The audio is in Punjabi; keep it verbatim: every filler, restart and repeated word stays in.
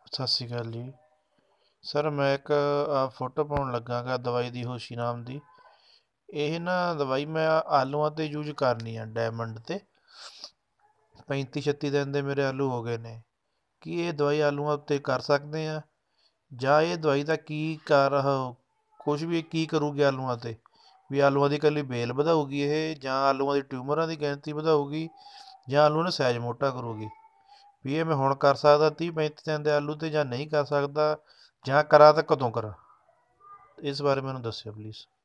ਸਤਿ ਸ਼੍ਰੀ ਅਕਾਲ ਜੀ। ਸਰ ਮੈਂ ਇੱਕ ਆ ਫੋਟੋ ਪਾਉਣ ਲੱਗਾ ਗਾ ਦਵਾਈ ਦੀ ਹੋਸ਼ੀ ਨਾਮ ਦੀ। ਇਹ ਨਾ ਦਵਾਈ ਮੈਂ ਆਲੂਆਂ 'ਤੇ ਯੂਜ ਕਰਨੀ ਆ, ਡਾਇਮੰਡ 'ਤੇ। ਪੈਂਤੀ ਛੱਤੀ ਦਿਨ ਦੇ ਮੇਰੇ ਆਲੂ ਹੋ ਗਏ ਨੇ। ਕੀ ਇਹ ਦਵਾਈ ਆਲੂਆਂ ਉੱਤੇ ਕਰ ਸਕਦੇ ਆ, ਜਾਂ ਇਹ ਦਵਾਈ ਦਾ ਕੀ ਕਰ ਕੁਛ ਵੀ ਕੀ ਕਰੂਗੀ ਆਲੂਆਂ 'ਤੇ? ਵੀ ਆਲੂਆਂ ਦੀ ਇਕੱਲੀ ਬੇਲ ਵਧਾਊਗੀ ਇਹ, ਜਾਂ ਆਲੂਆਂ ਦੀ ਟਿਊਮਰਾਂ ਦੀ ਗਿਣਤੀ ਵਧਾਊਗੀ, ਜਾਂ ਆਲੂਆਂ ਦਾ ਸਾਈਜ਼ ਮੋਟਾ ਕਰੂਗੀ? ਵੀ ਇਹ ਮੈਂ ਹੁਣ ਕਰ ਸਕਦਾ ਤੀਹ ਪੈਂਤੀ ਦਿਨ ਦੇ ਆਲੂ 'ਤੇ, ਜਾਂ ਨਹੀਂ ਕਰ ਸਕਦਾ, ਜਾਂ ਕਰਾਂ ਤਾਂ ਕਦੋਂ ਕਰਾਂ? ਇਸ ਬਾਰੇ ਮੈਨੂੰ ਦੱਸਿਓ ਪਲੀਜ਼।